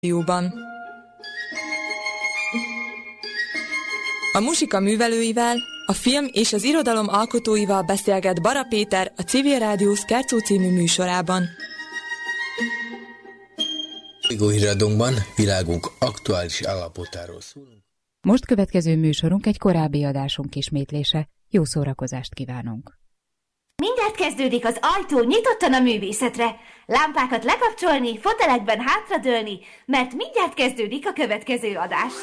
Jóban. A musika művelőivel, a film és az irodalom alkotóival beszélget Bara Péter a Civil Rádió Scherzo című műsorában. Híradónkban világunk aktuális állapotáról szólunk. Most következő műsorunk egy korábbi adásunk ismétlése. Jó szórakozást kívánunk! Mindjárt kezdődik az ajtó nyitottan a művészetre. Lámpákat lekapcsolni, fotelekben hátradőlni, mert mindjárt kezdődik a következő adás.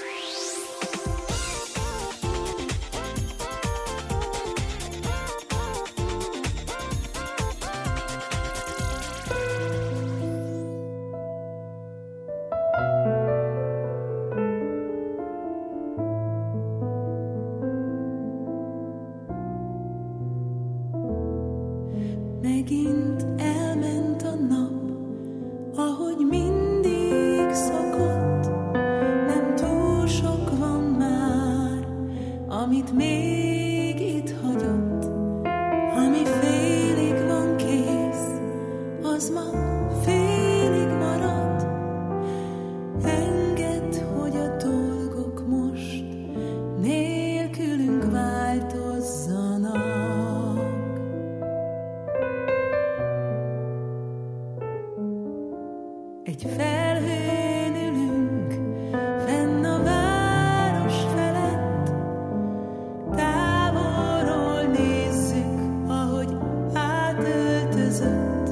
Megint elment a nap, ahogy mindig szokott. Nem túl sok van már, amit még itt hagyott. Ami félig van kész, az ma félig marad. Engedd, hogy a dolgok most nélkülünk változzanak. Egy felhőn ülünk, fenn a város felett, távolról nézzük, ahogy átöltözött.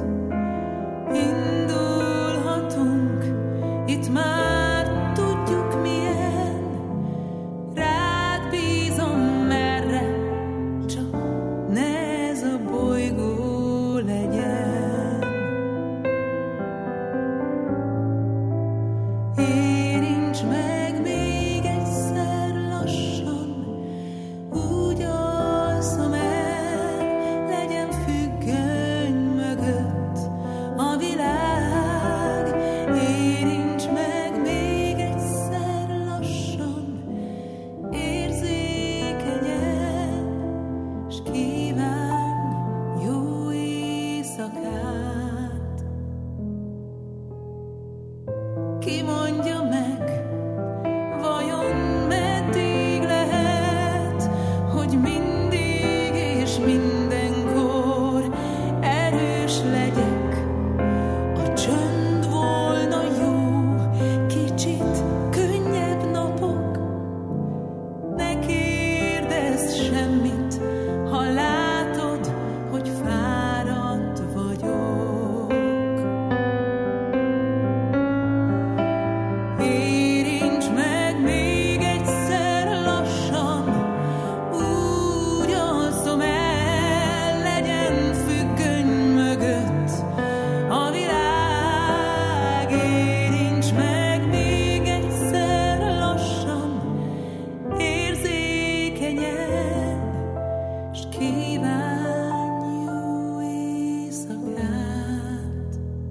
Indulhatunk, itt már tudjuk milyen, rád bízom merre, csak ne ez a bolygó legyen. Érints meg még egyszer lassan, úgy alszom el, legyen függöny mögött a világ. Érints meg még egyszer lassan, érzékenyen, s kívánj jó éjszakát. Ki mondja meg, vajon meddig lehet, hogy mindig és mindenkor erős legyek? A csönd volna jó, kicsit könnyebb napok. Ne kérdezz semmit, ha látod, hogy fáradt vagyok. Érints meg még egyszer lassan, úgy alszom el, legyen függöny mögött a világ. Érints meg még egyszer lassan, érzékenyen, s kívánj jó éjszakát.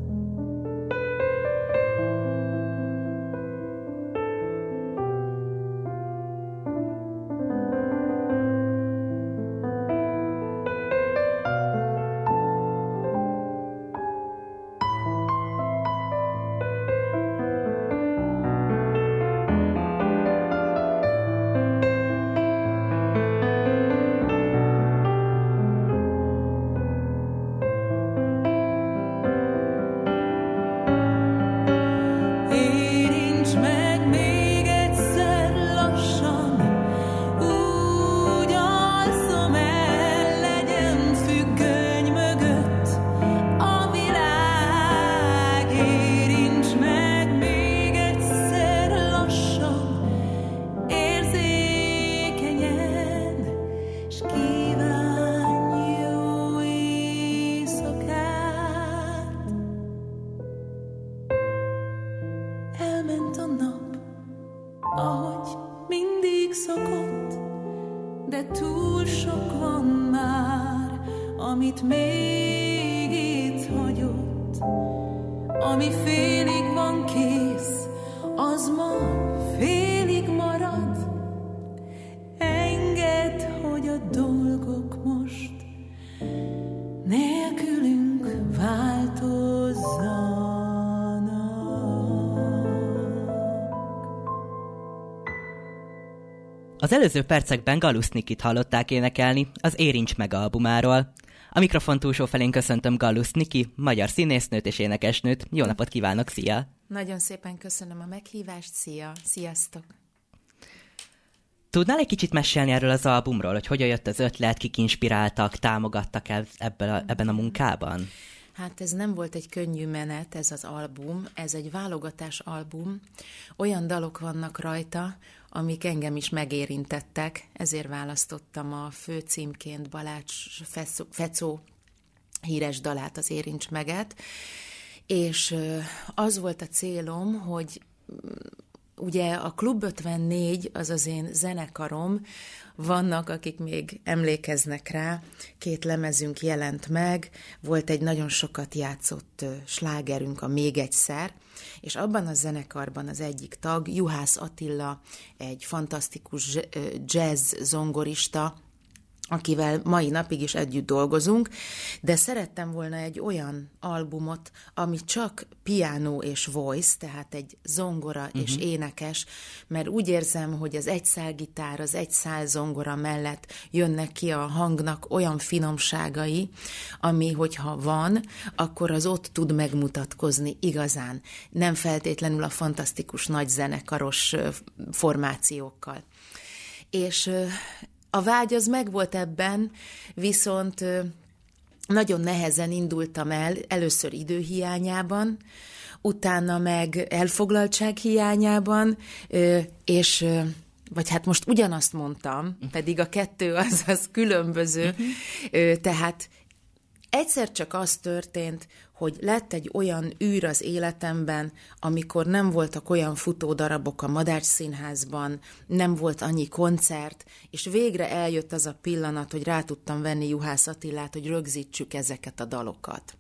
Érints meg még egyszer lassan, úgy alszom el, legyen függöny mögött a világ. Érints meg még egyszer lassan, érzékenyen, s kívánj jó éjszakát. Elment a nap, ahogy mindig szokott, de túl sok van már, amit még itt hagyott. Ami félig van kész, az ma félig marad. Engedd, hogy a dolgok most nélkülünk változzanak. Az előző percekben Gallus Nikit hallották énekelni az Érints meg albumáról. A mikrofon túlsó felén köszöntöm Gallus Niki, magyar színésznőt és énekesnőt. Jó napot kívánok, szia! Nagyon szépen köszönöm a meghívást, szia! Sziasztok! Tudnál egy kicsit mesélni erről az albumról, hogy hogyan jött az ötlet, kik inspiráltak, támogattak ebben a munkában? Hát ez nem volt egy könnyű menet, ez az album, ez egy válogatás album. Olyan dalok vannak rajta, amik engem is megérintettek, ezért választottam a főcímként Balács Fecó híres dalát, az Érints meget, és az volt a célom, hogy ugye a Klub 54, az az én zenekarom, vannak, akik még emlékeznek rá, 2 lemezünk jelent meg, volt egy nagyon sokat játszott slágerünk, a Még egyszer, és abban a zenekarban az egyik tag, Juhász Attila, egy fantasztikus jazz zongorista, akivel mai napig is együtt dolgozunk, de szerettem volna egy olyan albumot, ami csak piano és voice, tehát egy zongora és énekes, mert úgy érzem, hogy az egy szál gitár, az egy szál zongora mellett jönnek ki a hangnak olyan finomságai, ami, hogyha van, akkor az ott tud megmutatkozni igazán, nem feltétlenül a fantasztikus nagy zenekaros formációkkal. És a vágy az megvolt ebben, viszont nagyon nehezen indultam el, először időhiányában, utána meg elfoglaltság hiányában, és vagy hát most ugyanazt mondtam, pedig a kettő az különböző, tehát egyszer csak az történt, hogy lett egy olyan űr az életemben, amikor nem voltak olyan futódarabok a Madách Színházban, nem volt annyi koncert, és végre eljött az a pillanat, hogy rá tudtam venni Juhász Attilát, hogy rögzítsük ezeket a dalokat.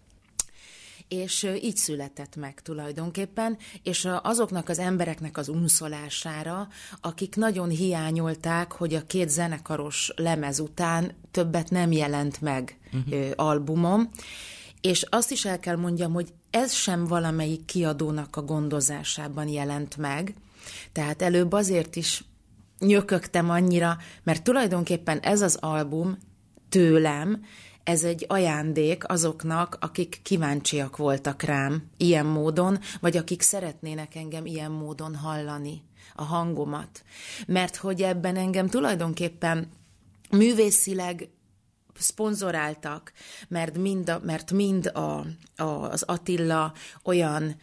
És így született meg tulajdonképpen, és azoknak az embereknek az unszolására, akik nagyon hiányolták, hogy a 2 zenekaros lemez után többet nem jelent meg albumom, és azt is el kell mondjam, hogy ez sem valamelyik kiadónak a gondozásában jelent meg, tehát előbb azért is nyökögtem annyira, mert tulajdonképpen ez az album tőlem, ez egy ajándék azoknak, akik kíváncsiak voltak rám ilyen módon, vagy akik szeretnének engem ilyen módon hallani, a hangomat. Mert hogy ebben engem tulajdonképpen művészileg szponzoráltak, mert mind az Attila olyan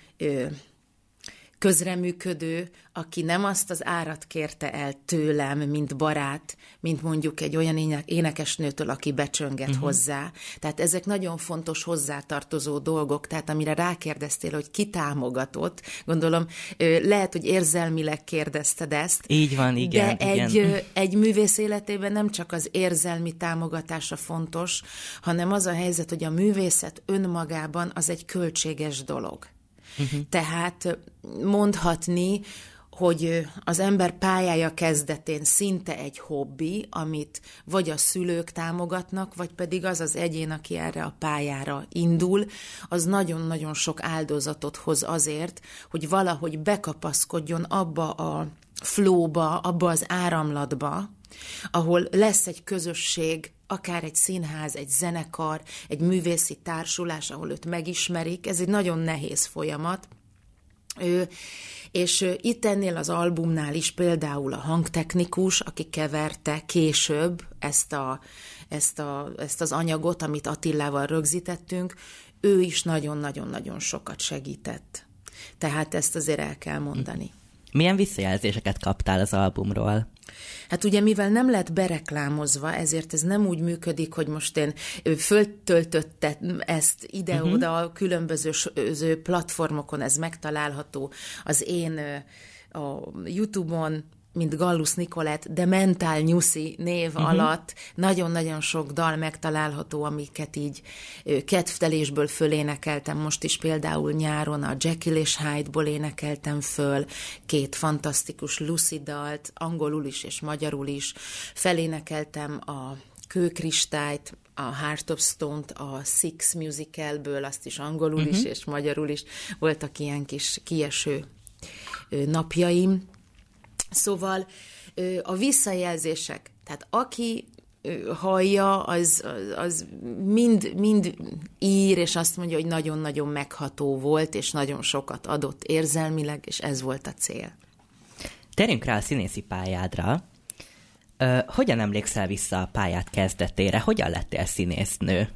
közreműködő, aki nem azt az árat kérte el tőlem, mint barát, mint mondjuk egy olyan énekesnőtől, aki becsönget hozzá. Tehát ezek nagyon fontos hozzátartozó dolgok, tehát amire rákérdeztél, hogy ki támogatott, gondolom, lehet, hogy érzelmileg kérdezted ezt. Így van, igen. De egy művész életében nem csak az érzelmi támogatása fontos, hanem az a helyzet, hogy a művészet önmagában az egy költséges dolog. Tehát mondhatni, hogy az ember pályája kezdetén szinte egy hobbi, amit vagy a szülők támogatnak, vagy pedig az az egyén, aki erre a pályára indul, az nagyon-nagyon sok áldozatot hoz azért, hogy valahogy bekapaszkodjon abba a flowba, abba az áramlatba, ahol lesz egy közösség, akár egy színház, egy zenekar, egy művészi társulás, ahol őt megismerik. Ez egy nagyon nehéz folyamat. És itt ennél az albumnál is például a hangtechnikus, aki keverte később ezt az anyagot, amit Attilával rögzítettünk, ő is nagyon-nagyon-nagyon sokat segített. Tehát ezt azért el kell mondani. Milyen visszajelzéseket kaptál az albumról? Hát ugye, mivel nem lett bereklámozva, ezért ez nem úgy működik, hogy most én föltöltöttem ezt ide-oda a különböző platformokon, ez megtalálható az én a YouTube-on, mint Gallus Nicolette, de Mentál Nyuszi név alatt nagyon-nagyon sok dal megtalálható, amiket így kedvtelésből fölénekeltem. Most is például nyáron a Jekyll és Hyde-ból énekeltem föl 2 fantasztikus Lucy dalt, angolul is és magyarul is. Felénekeltem a Kőkristályt, a Heart of Stone-t, a Six musicalből, azt is angolul is és magyarul is. Voltak ilyen kis kieső napjaim. Szóval A visszajelzések, tehát aki hallja, az mind ír, és azt mondja, hogy nagyon-nagyon megható volt, és nagyon sokat adott érzelmileg, és ez volt a cél. Térjünk rá a színészi pályádra. Hogyan emlékszel vissza a pályád kezdetére? Hogyan lettél színésznő?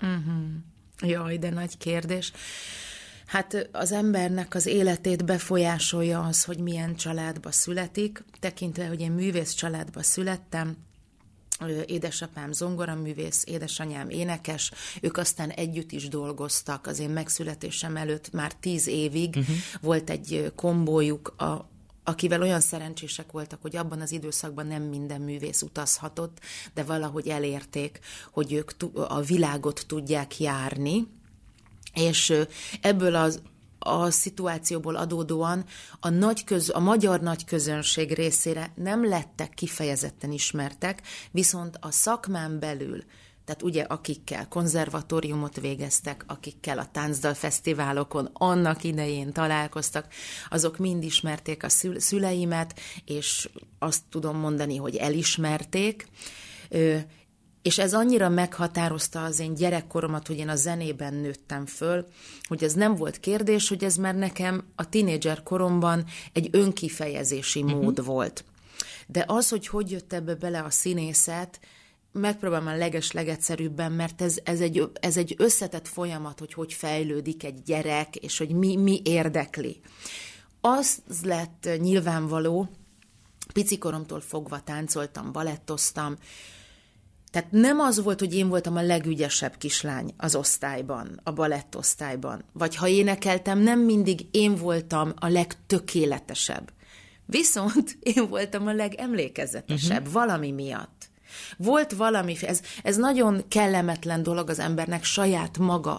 Jaj, de nagy kérdés. Hát az embernek az életét befolyásolja az, hogy milyen családba születik. Tekintve, hogy én művész családba születtem, édesapám zongoraművész, édesanyám énekes, ők aztán együtt is dolgoztak. Az én megszületésem előtt már 10 évig volt egy kombójuk, akivel olyan szerencsések voltak, hogy abban az időszakban nem minden művész utazhatott, de valahogy elérték, hogy ők a világot tudják járni, és ebből a szituációból adódóan a magyar nagyközönség részére nem lettek kifejezetten ismertek, viszont a szakmán belül, tehát ugye akikkel konzervatóriumot végeztek, akikkel a táncdalfesztiválokon annak idején találkoztak, azok mind ismerték a szüleimet, és azt tudom mondani, hogy elismerték, és ez annyira meghatározta az én gyerekkoromat, hogy én a zenében nőttem föl, hogy ez nem volt kérdés, hogy ez már nekem a tínédzser koromban egy önkifejezési mód volt. De az, hogy jött ebbe bele a színészet, megpróbálom a legeslegegyszerűbben, mert ez egy összetett folyamat, hogy fejlődik egy gyerek, és hogy mi érdekli. Az lett nyilvánvaló, picikoromtól fogva táncoltam, balettoztam, tehát nem az volt, hogy én voltam a legügyesebb kislány az osztályban, a balettosztályban, vagy ha énekeltem, nem mindig én voltam a legtökéletesebb. Viszont én voltam a legemlékezetesebb valami miatt. Volt valami, ez nagyon kellemetlen dolog az embernek saját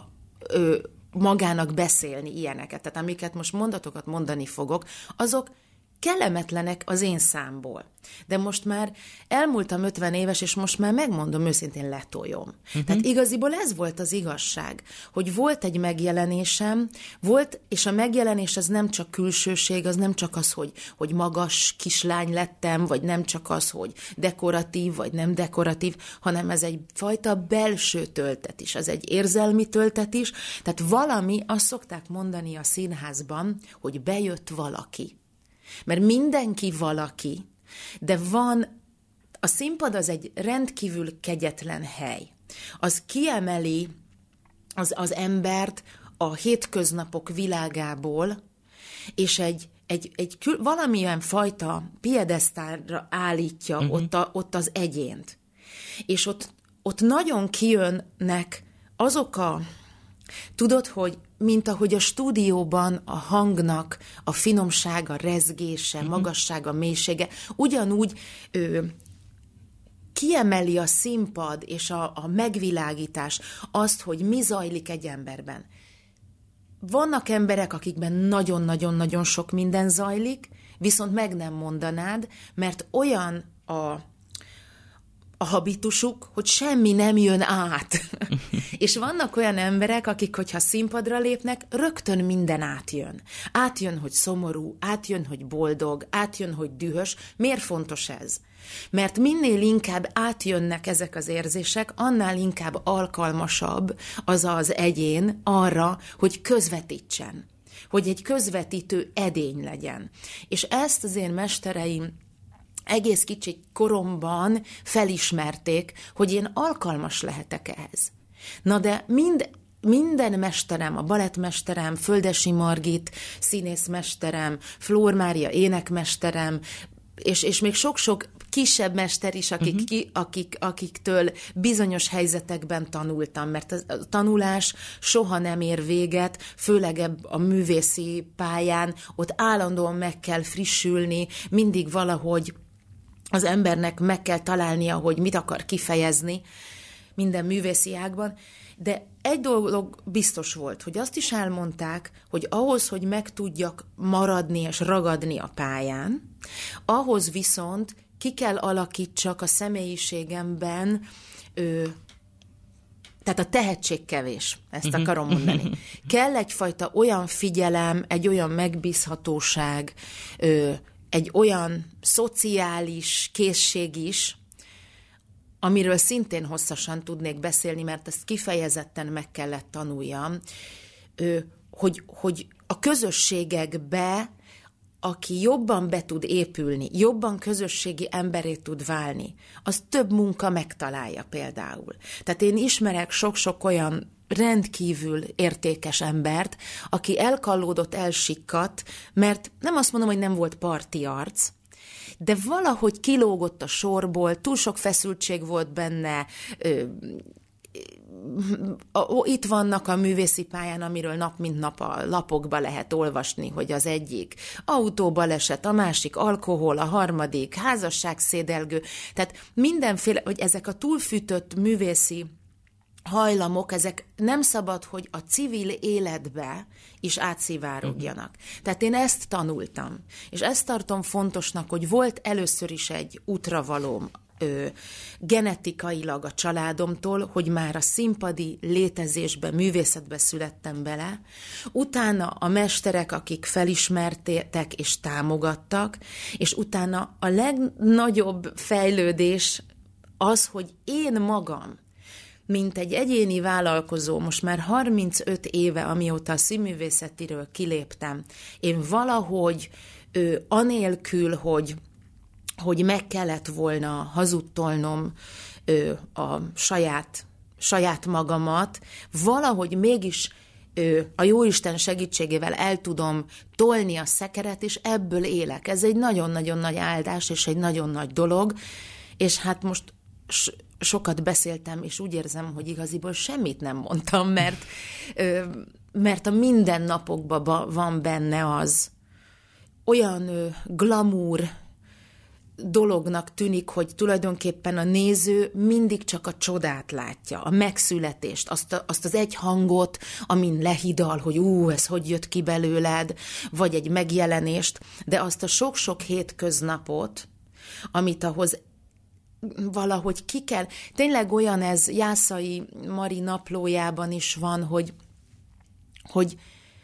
magának beszélni ilyeneket. Tehát amiket most mondatokat mondani fogok, azok kellemetlenek az én számból. De most már elmúltam 50 éves, és most már megmondom őszintén, letoljom. Tehát igaziból ez volt az igazság, hogy volt egy megjelenésem, és a megjelenés az nem csak külsőség, az nem csak az, hogy magas kislány lettem, vagy nem csak az, hogy dekoratív, vagy nem dekoratív, hanem ez egy fajta belső töltet is, az egy érzelmi töltet is, tehát valami, azt szokták mondani a színházban, hogy bejött valaki. Mert mindenki valaki, de a színpad az egy rendkívül kegyetlen hely. Az kiemeli az embert a hétköznapok világából, és valamilyen fajta piedesztálra állítja ott az egyént. És ott nagyon kijönnek azok tudod, hogy mint ahogy a stúdióban a hangnak a finomsága, rezgése, magassága, mélysége, ugyanúgy kiemeli a színpad és a megvilágítás azt, hogy mi zajlik egy emberben. Vannak emberek, akikben nagyon-nagyon-nagyon sok minden zajlik, viszont meg nem mondanád, mert olyan a habitusuk, hogy semmi nem jön át. És vannak olyan emberek, akik, hogyha színpadra lépnek, rögtön minden átjön. Átjön, hogy szomorú, átjön, hogy boldog, átjön, hogy dühös. Miért fontos ez? Mert minél inkább átjönnek ezek az érzések, annál inkább alkalmasabb az egyén arra, hogy közvetítsen. Hogy egy közvetítő edény legyen. És ezt az én mestereim egész kicsi koromban felismerték, hogy én alkalmas lehetek ehhez. Na de minden mesterem, a balettmesterem, Földessy Margit színészmesterem, Flór Mária énekmesterem, és még sok-sok kisebb mester is, akiktől bizonyos helyzetekben tanultam, mert a tanulás soha nem ér véget, főleg a művészi pályán, ott állandóan meg kell frissülni, mindig valahogy az embernek meg kell találnia, hogy mit akar kifejezni minden művészi ágban, de egy dolog biztos volt, hogy azt is elmondták, hogy ahhoz, hogy meg tudjak maradni és ragadni a pályán, ahhoz viszont ki kell alakítsak a személyiségemben, tehát a tehetség kevés, ezt akarom mondani. Kell egyfajta olyan figyelem, egy olyan megbízhatóság, egy olyan szociális készség is, amiről szintén hosszasan tudnék beszélni, mert ezt kifejezetten meg kellett tanuljam, hogy a közösségekbe, aki jobban be tud épülni, jobban közösségi emberé tud válni, az több munka megtalálja például. Tehát én ismerek sok-sok olyan rendkívül értékes embert, aki elkallódott, elsikkadt, mert nem azt mondom, hogy nem volt parti arc, de valahogy kilógott a sorból, túl sok feszültség volt benne, itt vannak a művészi pályán, amiről nap mint nap a lapokba lehet olvasni, hogy az egyik autóbaleset, a másik alkohol, a harmadik házasságszédelgő, tehát mindenféle, hogy ezek a túlfűtött művészi hajlamok, ezek nem szabad, hogy a civil életbe is átszivárogjanak. Tehát én ezt tanultam, és ezt tartom fontosnak, hogy volt először is egy útravalóm genetikailag a családomtól, hogy már a színpadi létezésbe, művészetbe születtem bele, utána a mesterek, akik felismerték és támogattak, és utána a legnagyobb fejlődés az, hogy én magam, mint egy egyéni vállalkozó, most már 35 éve, amióta a színművészetiről kiléptem, én valahogy anélkül, hogy meg kellett volna hazudtolnom a saját magamat, valahogy mégis a Jóisten segítségével el tudom tolni a szekeret, és ebből élek. Ez egy nagyon-nagyon nagy áldás, és egy nagyon nagy dolog, és hát most sokat beszéltem, és úgy érzem, hogy igaziból semmit nem mondtam, mert a mindennapokban van benne az olyan glamour dolognak tűnik, hogy tulajdonképpen a néző mindig csak a csodát látja, a megszületést, azt az egy hangot, amin lehidal, hogy ez hogy jött ki belőled, vagy egy megjelenést, de azt a sok-sok hétköznapot, amit ahhoz valahogy ki kell. Tényleg olyan ez, Jászai Mari naplójában is van, hogy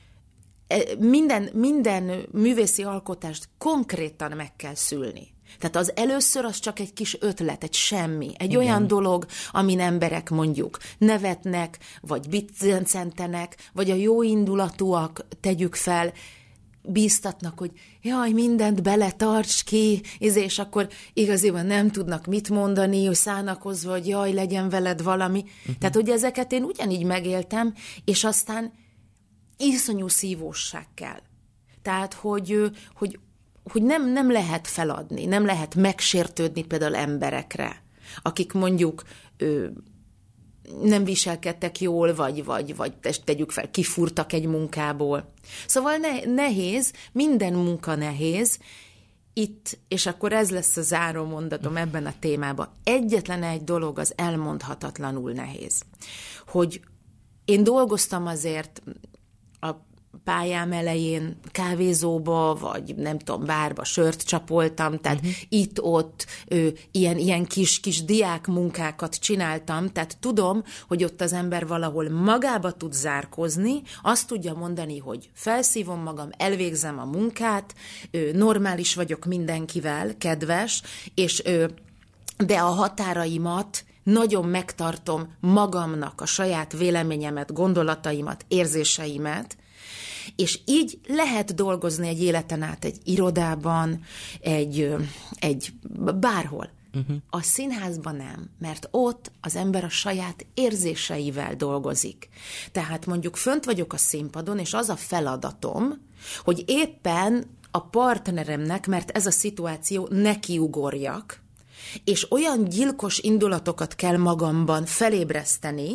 minden művészi alkotást konkrétan meg kell szülni. Tehát az először az csak egy kis ötlet, egy semmi, egy olyan dolog, amin emberek mondjuk nevetnek, vagy biccentenek, vagy a jó indulatúak, tegyük fel, bíztatnak, hogy jaj, mindent beletarts ki, és akkor igaziban nem tudnak mit mondani, hogy szánakozva, hogy jaj, legyen veled valami. Tehát, hogy ezeket én ugyanígy megéltem, és aztán iszonyú szívóság kell. Tehát, hogy nem lehet feladni, nem lehet megsértődni például emberekre, akik mondjuk nem viselkedtek jól, vagy tegyük fel, kifúrtak egy munkából. Szóval nehéz, minden munka nehéz, itt, és akkor ez lesz a záró mondatom ebben a témában, egyetlen egy dolog az elmondhatatlanul nehéz. Hogy én dolgoztam azért a pályám elején kávézóba, vagy nem tudom, bárba sört csapoltam, tehát itt-ott ilyen kis diák munkákat csináltam, tehát tudom, hogy ott az ember valahol magába tud zárkozni, azt tudja mondani, hogy felszívom magam, elvégzem a munkát, normális vagyok mindenkivel, kedves, és de a határaimat nagyon megtartom magamnak, a saját véleményemet, gondolataimat, érzéseimet, és így lehet dolgozni egy életen át egy irodában, egy bárhol. A színházban nem, mert ott az ember a saját érzéseivel dolgozik. Tehát mondjuk fönt vagyok a színpadon, és az a feladatom, hogy éppen a partneremnek, mert ez a szituáció, nekiugorjak, és olyan gyilkos indulatokat kell magamban felébreszteni,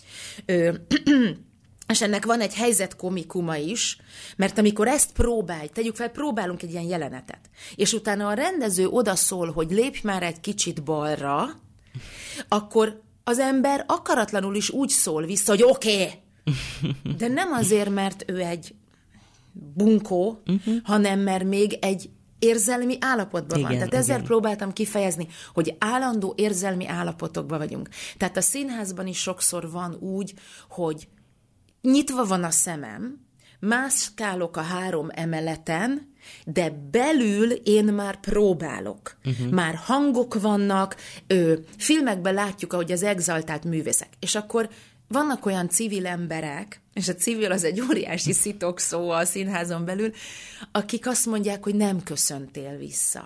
és ennek van egy helyzetkomikuma is, mert amikor ezt tegyük fel, próbálunk egy ilyen jelenetet, és utána a rendező odaszól, hogy lépj már egy kicsit balra, akkor az ember akaratlanul is úgy szól vissza, hogy oké. De nem azért, mert ő egy bunkó, hanem mert még egy érzelmi állapotban van. Tehát ezzel próbáltam kifejezni, hogy állandó érzelmi állapotokban vagyunk. Tehát a színházban is sokszor van úgy, hogy nyitva van a szemem, mászkálok a 3 emeleten, de belül én már próbálok. Már hangok vannak, filmekben látjuk, ahogy az exaltált művészek. És akkor vannak olyan civil emberek, és a civil az egy óriási szitokszó a színházon belül, akik azt mondják, hogy nem köszöntél vissza.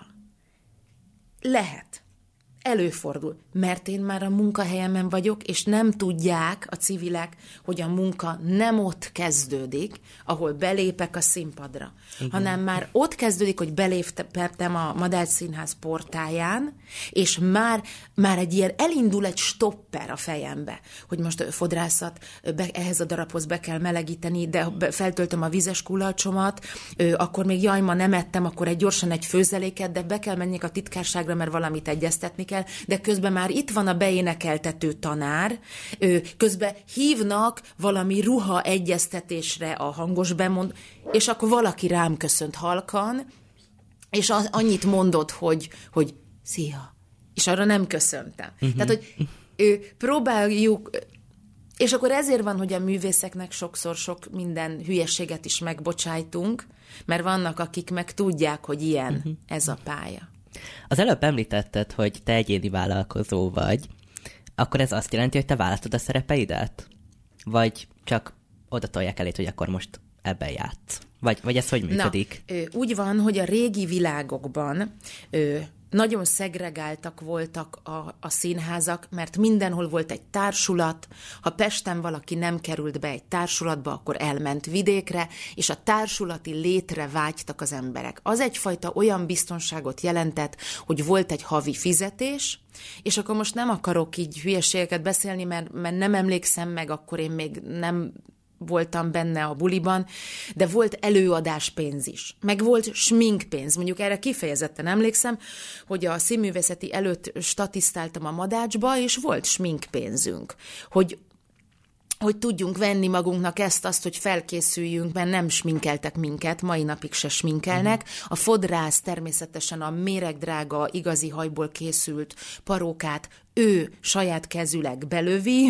Lehet. Előfordul, mert én már a munkahelyemen vagyok, és nem tudják a civilek, hogy a munka nem ott kezdődik, ahol belépek a színpadra, hanem már ott kezdődik, hogy beléptem a Madách Színház portáján, és már egy ilyen elindul egy stopper a fejembe, hogy most fodrászat, ehhez a darabhoz be kell melegíteni, de feltöltöm a vizes kulacsomat, akkor még jaj, ma nem ettem, akkor gyorsan egy főzeléket, de be kell menjek a titkárságra, mert valamit egyeztetni kell, de közben már itt van a beénekeltető tanár, közben hívnak valami ruha egyeztetésre a hangos bemond, és akkor valaki rám köszönt halkan, és annyit mondott, hogy szia, és arra nem köszöntem. Tehát, hogy próbáljuk, és akkor ezért van, hogy a művészeknek sokszor sok minden hülyességet is megbocsájtunk, mert vannak, akik meg tudják, hogy ilyen ez a pálya. Az előbb említetted, hogy te egyéni vállalkozó vagy, akkor ez azt jelenti, hogy te választod a szerepeidet? Vagy csak oda tolják elét, hogy akkor most ebben játsz? Vagy ez hogy működik? Na, úgy van, hogy a régi világokban nagyon szegregáltak voltak a színházak, mert mindenhol volt egy társulat, ha Pesten valaki nem került be egy társulatba, akkor elment vidékre, és a társulati létre vágytak az emberek. Az egyfajta olyan biztonságot jelentett, hogy volt egy havi fizetés, és akkor most nem akarok így hülyeségeket beszélni, mert nem emlékszem meg, akkor én még nem voltam benne a buliban, de volt előadáspénz is, meg volt sminkpénz. Mondjuk erre kifejezetten emlékszem, hogy a színművészeti előtt statisztáltam a Madácsba, és volt sminkpénzünk, hogy tudjunk venni magunknak azt, hogy felkészüljünk, mert nem sminkeltek minket, mai napig se sminkelnek. A fodrász természetesen a méregdrága, igazi hajból készült parókát ő saját kezüleg belövi,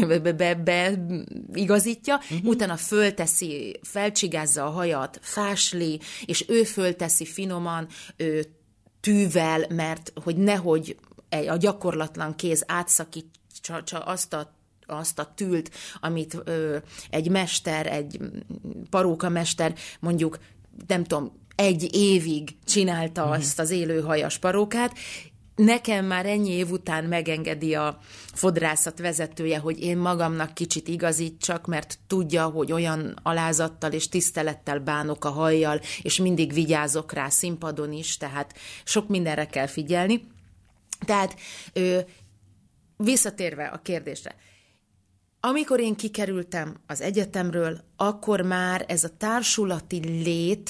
beigazítja, utána fölteszi, felcsigázza a hajat, fásli, és ő fölteszi finoman tűvel, mert hogy nehogy a gyakorlatlan kéz átszakítsa azt a tült, amit egy mester, egy parókamester mondjuk, nem tudom, 1 évig csinálta azt az élőhajas parókát. Nekem már ennyi év után megengedi a fodrászat vezetője, hogy én magamnak kicsit igazítsak, mert tudja, hogy olyan alázattal és tisztelettel bánok a hajjal, és mindig vigyázok rá színpadon is, tehát sok mindenre kell figyelni. Tehát visszatérve a kérdésre, amikor én kikerültem az egyetemről, akkor már ez a társulati lét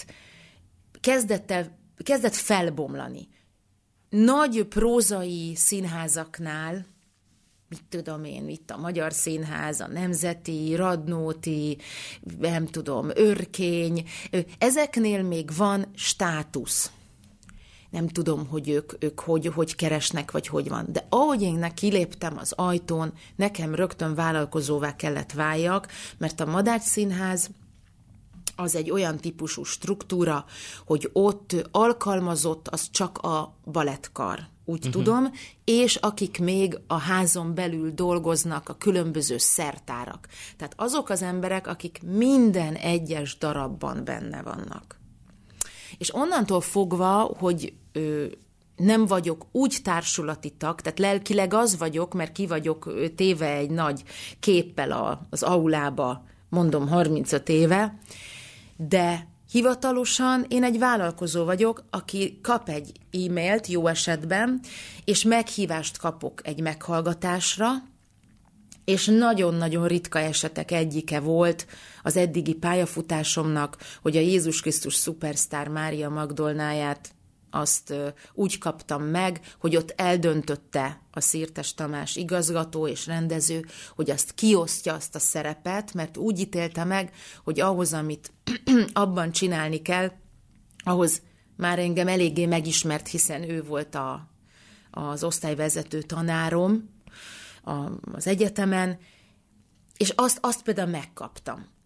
kezdett felbomlani. Nagy prózai színházaknál, mit tudom én, itt a Magyar Színház, a Nemzeti, Radnóti, nem tudom, Örkény, ezeknél még van státusz. Nem tudom, hogy ők hogy keresnek, vagy hogy van. De ahogy én kiléptem az ajtón, nekem rögtön vállalkozóvá kellett váljak, mert a Madách Színház az egy olyan típusú struktúra, hogy ott alkalmazott az csak a balettkar, úgy tudom, és akik még a házon belül dolgoznak, a különböző szertárak. Tehát azok az emberek, akik minden egyes darabban benne vannak. És onnantól fogva, hogy nem vagyok úgy társulati tag, tehát lelkileg az vagyok, mert ki vagyok téve egy nagy képpel az aulába, mondom 35 éve, de hivatalosan én egy vállalkozó vagyok, aki kap egy e-mailt jó esetben, és meghívást kapok egy meghallgatásra, és nagyon-nagyon ritka esetek egyike volt az eddigi pályafutásomnak, hogy a Jézus Krisztus szupersztár Mária Magdolnáját azt úgy kaptam meg, hogy ott eldöntötte a Szirtes Tamás igazgató és rendező, hogy azt kiosztja azt a szerepet, mert úgy ítélte meg, hogy ahhoz, amit abban csinálni kell, ahhoz már engem eléggé megismert, hiszen ő volt az osztályvezető tanárom az egyetemen, és azt például megkaptam.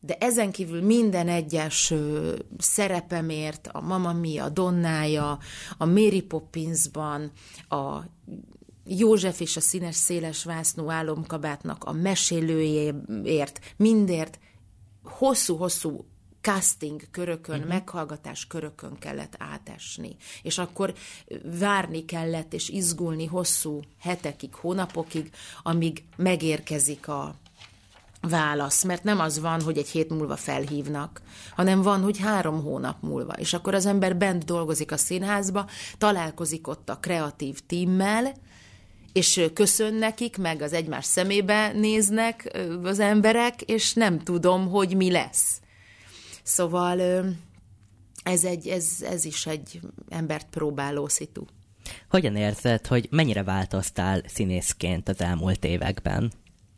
de ezen kívül minden egyes szerepemért, a Mamma Mia, a Donnája, a Mary Poppinsban, a József és a színes széles vásznú álomkabátnak a mesélőjéért, mindért hosszú-hosszú casting körökön, meghallgatás körökön kellett átesni. És akkor várni kellett, és izgulni hosszú hetekig, hónapokig, amíg megérkezik a válasz. Mert nem az van, hogy egy hét múlva felhívnak, hanem van, hogy 3 hónap múlva. És akkor az ember bent dolgozik a színházba, találkozik ott a kreatív tímmel, és köszön nekik, meg az egymás szemébe néznek az emberek, és nem tudom, hogy mi lesz. Szóval ez is egy embert próbáló szitu. Hogyan érzed, hogy mennyire változtál színészként az elmúlt években?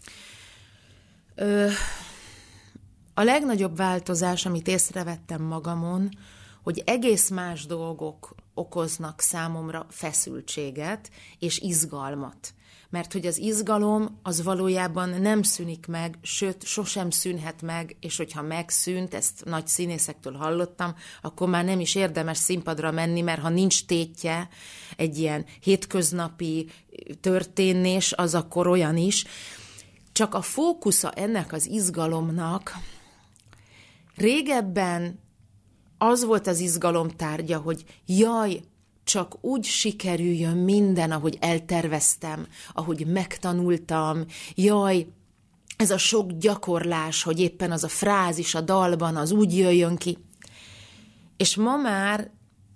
A legnagyobb változás, amit észrevettem magamon, hogy egész más dolgok okoznak számomra feszültséget és izgalmat. Mert hogy az izgalom az valójában nem szűnik meg, sőt, sosem szűnhet meg, és hogyha megszűnt, ezt nagy színészektől hallottam, akkor már nem is érdemes színpadra menni, mert ha nincs tétje, egy ilyen hétköznapi történés, az akkor olyan is. Csak a fókusza ennek az izgalomnak régebben az volt az izgalom tárgya, hogy jaj, csak úgy sikerüljön minden, ahogy elterveztem, ahogy megtanultam, jaj, ez a sok gyakorlás, hogy éppen az a frázis a dalban, az úgy jöjjön ki. És ma már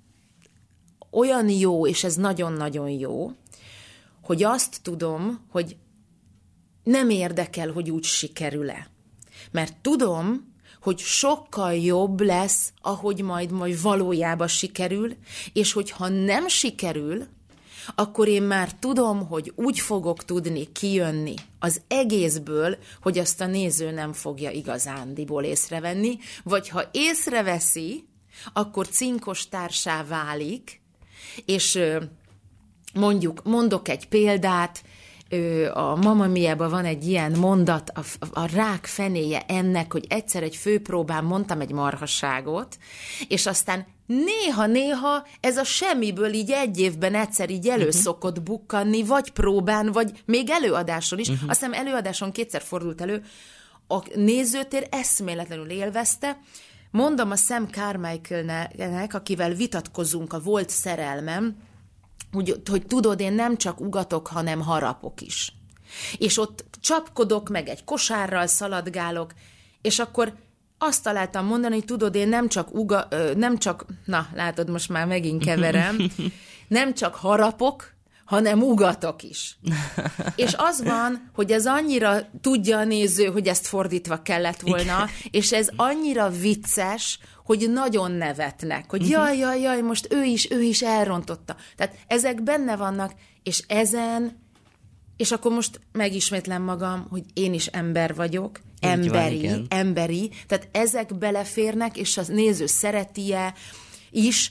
olyan jó, és ez nagyon-nagyon jó, hogy azt tudom, hogy nem érdekel, hogy úgy sikerül-e. Mert tudom, hogy sokkal jobb lesz, ahogy majd valójában sikerül, és hogyha nem sikerül, akkor én már tudom, hogy úgy fogok tudni kijönni az egészből, hogy azt a néző nem fogja igazándiból észrevenni, vagy ha észreveszi, akkor cinkos társá válik, és mondok egy példát, a Mamma Miában van egy ilyen mondat, a rák fenéje ennek, hogy egyszer egy főpróbán mondtam egy marhasságot, és aztán néha ez a semmiből így egy évben egyszer így elő szokott bukkanni, vagy próbán, vagy még előadáson is. Azt hiszem előadáson 2-szer fordult elő, a nézőtér eszméletlenül élvezte. Mondom a Sam Carmichaelnek, akivel vitatkozunk, a volt szerelmem, hogy tudod, én nem csak ugatok, hanem harapok is. És ott csapkodok, meg egy kosárral szaladgálok, és akkor azt találtam mondani, hogy tudod, én nem csak, na, látod, most már megint keverem, nem csak harapok, hanem ugatok is. És az van, hogy ez annyira tudja a néző, hogy ezt fordítva kellett volna, és ez annyira vicces, hogy nagyon nevetnek, hogy jaj, most ő is elrontotta. Tehát ezek benne vannak, és és akkor most megismétlem magam, hogy én is ember vagyok, emberi, tehát ezek beleférnek, és a néző szereti-e is,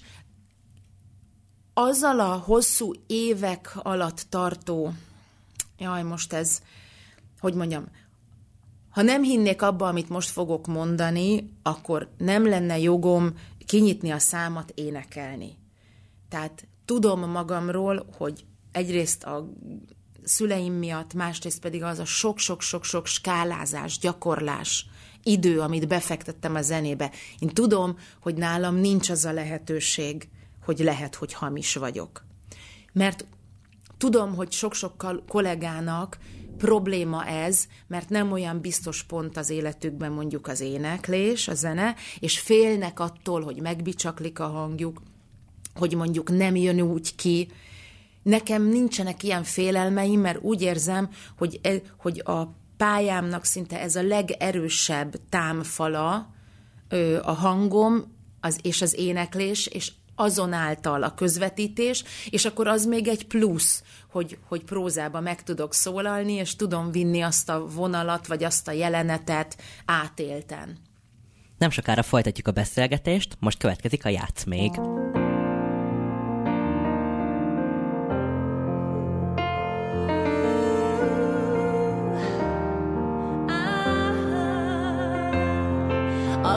azzal a hosszú évek alatt tartó, most ez, hogy mondjam, ha nem hinnék abba, amit most fogok mondani, akkor nem lenne jogom kinyitni a számat, énekelni. Tehát tudom magamról, hogy egyrészt a szüleim miatt, másrészt pedig az a sok-sok-sok-sok skálázás, gyakorlás, idő, amit befektettem a zenébe. Én tudom, hogy nálam nincs az a lehetőség, hogy lehet, hogy hamis vagyok. Mert tudom, hogy sok-sok kollégának probléma ez, mert nem olyan biztos pont az életükben mondjuk az éneklés, a zene, és félnek attól, hogy megbicsaklik a hangjuk, hogy mondjuk nem jön úgy ki. Nekem nincsenek ilyen félelmeim, mert úgy érzem, hogy a pályámnak szinte ez a legerősebb támfala a hangom és az éneklés, és azonáltal a közvetítés, és akkor az még egy plusz, hogy prózába meg tudok szólalni, és tudom vinni azt a vonalat, vagy azt a jelenetet átélten. Nem sokára folytatjuk a beszélgetést, most következik a Játsz még.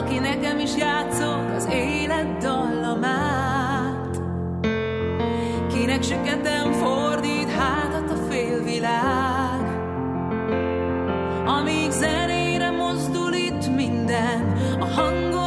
aki nekem is játszott az élet dallamát. Kinek süketem fordít hátat a félvilág, amíg zenére mozdul itt minden, a hangok